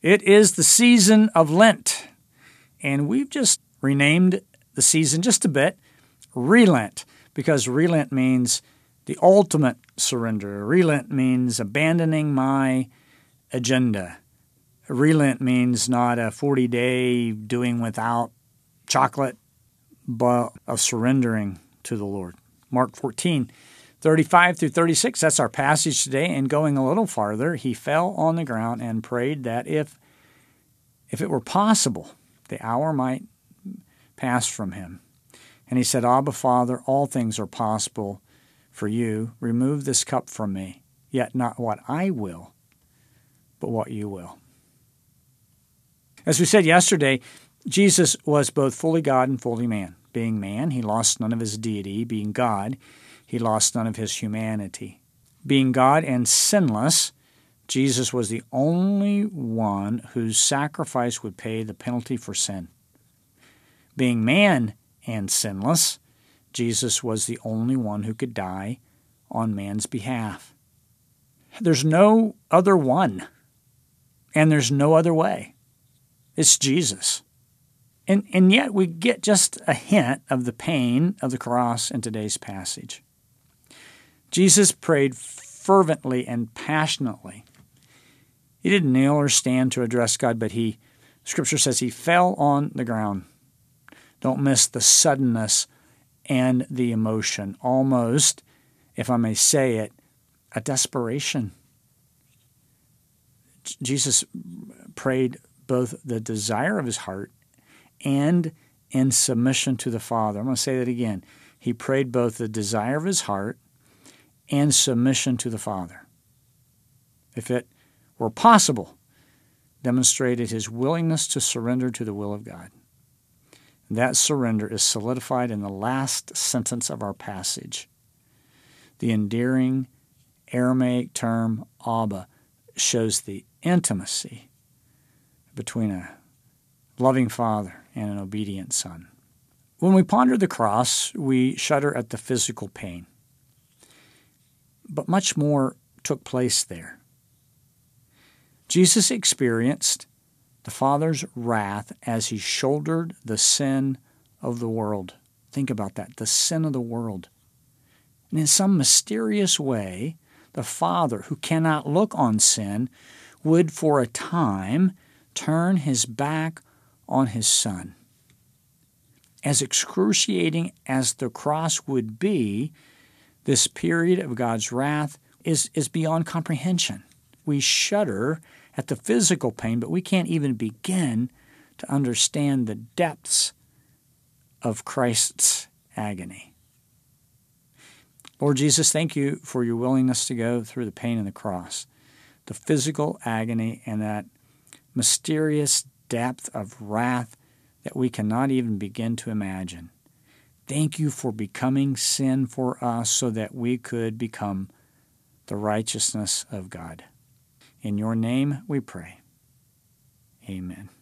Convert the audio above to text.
It is the season of Lent, and we've just renamed the season just a bit, Relent, because relent means the ultimate surrender. Relent means abandoning my agenda. Relent means not a 40-day doing without chocolate, but of surrendering to the Lord. Mark 14, 35 through 36, that's our passage today. And going a little farther, he fell on the ground and prayed that if it were possible, the hour might pass from him. And he said, Abba, Father, all things are possible for you. Remove this cup from me, yet not what I will, but what you will. As we said yesterday, Jesus was both fully God and fully man. Being man, he lost none of his deity. Being God, he lost none of his humanity. Being God and sinless, Jesus was the only one whose sacrifice would pay the penalty for sin. Being man and sinless, Jesus was the only one who could die on man's behalf. There's no other one, and there's no other way. It's Jesus. And yet we get just a hint of the pain of the cross in today's passage. Jesus prayed fervently and passionately. He didn't kneel or stand to address God, but Scripture says he fell on the ground. Don't miss the suddenness and the emotion. Almost, if I may say it, a desperation. Jesus prayed both the desire of his heart and in submission to the Father. I'm going to say that again. He prayed both the desire of his heart and submission to the Father. If it were possible, demonstrated his willingness to surrender to the will of God. That surrender is solidified in the last sentence of our passage. The endearing Aramaic term Abba shows the intimacy between a loving Father and an obedient Son. When we ponder the cross, we shudder at the physical pain. But much more took place there. Jesus experienced the Father's wrath as he shouldered the sin of the world. Think about that, the sin of the world. And in some mysterious way, the Father, who cannot look on sin, would for a time turn his back on his Son. As excruciating as the cross would be, this period of God's wrath is beyond comprehension. We shudder at the physical pain, but we can't even begin to understand the depths of Christ's agony. Lord Jesus, thank you for your willingness to go through the pain of the cross, the physical agony, and that mysterious depth of wrath that we cannot even begin to imagine. Thank you for becoming sin for us so that we could become the righteousness of God. In your name we pray. Amen.